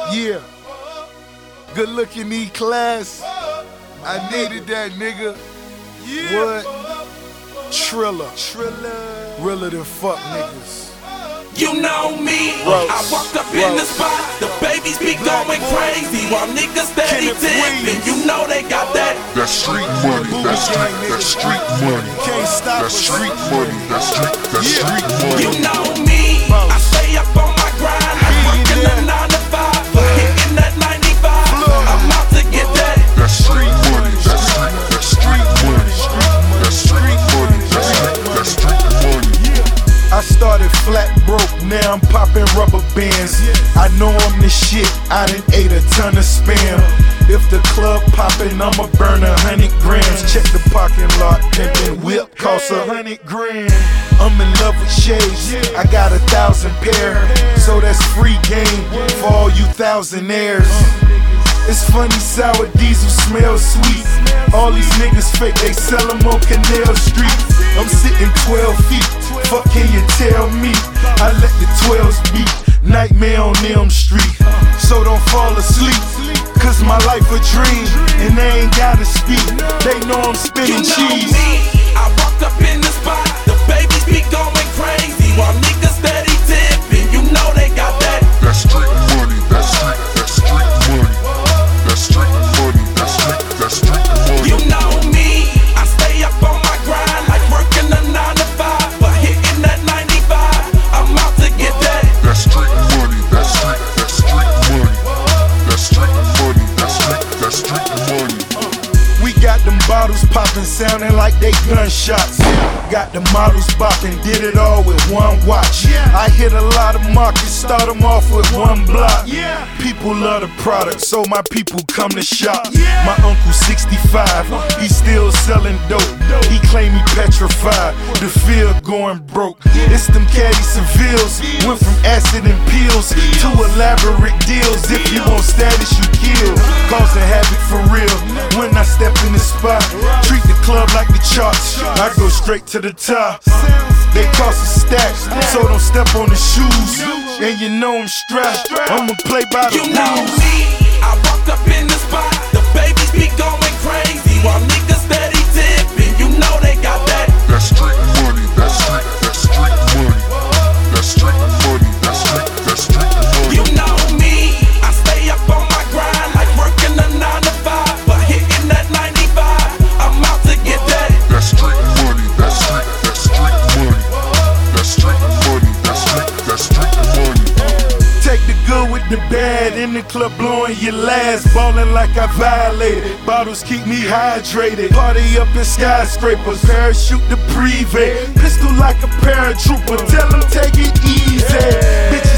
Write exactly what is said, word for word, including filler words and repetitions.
Yeah. Good looking E-Class. I needed that, nigga. What? Triller. Triller. Realer than fuck niggas. You know me, Rose, I walked up Rose. in the spot, the babies be Black going boy. crazy while niggas steady Kenneth tipping. Williams. You know they got that. That street money, that street, that street money. Can't stop That us. street money, that street, that Yeah. street You money. know me, I stay up on my grind. I'm working the nine to five, but hitting that ninety-five. I'm out to get that. That street money, that street, that street money. That street money, that street, that street money. I started flat broke, now I'm popping rubber bands. I know I'm the shit, I done ate a ton of spam. If the club poppin', I'ma burn a hundred grams. Check the parking lot, pimpin' whip costs a hundred grand. I'm in love with shades, I got a thousand pair. So that's free game for all you thousandaires. It's funny, sour diesel smells sweet. All these niggas fake, they sell them on Canal Street. I'm sitting twelve feet, fuck can you tell me? I let the twelves beat, nightmare on Elm Street. So don't fall asleep, cause my life a dream. And they ain't gotta speak, they know I'm You spinning know cheese. me, I walked up in the spot, the babies be going crazy while niggas steady tipping. You know they got that. That street money, that street, that street money. That street money, that street, that street money. You know me, I stay up on my grind, like working the nine to five, but hitting that ninety-five. I'm out to get that. That street money, that street, that street money. That street money, that street, that street money. We got them bottles poppin', sounding like they gunshots. Got the models boppin', did it all with one watch. I hit a lot of markets, start them off with one block. People love the product, so my people come to shop. My uncle sixty-five, he still selling dope. He claim he petrified, the field going broke. It's them caddy Sevilles, went from acid and pills to elaborate deals. If you want status, you kill, causing havoc for real. When I step in the spot, treat the club like the charts. I go straight to the top. They cost a stack, so don't step on the shoes. And you know I'm strapped, I'ma play by the You know rules. me, I walked up in the spot, the babies be going crazy while niggas steady tipping. You know they got that. That street money, that street, that street money. That street money, that street, that street money. You know me, I stay up on my grind, like working the nine to five, but hitting that ninety-five. I'm out to get that. That street money, that street, that street money. That street money, that street, that street money. Take the good with the bad, in the club blowing your last, ballin' like I violated. Bottles keep me hydrated. Party up in skyscrapers, parachute the privé. Pistol like a paratrooper, tell them take it easy. Bitches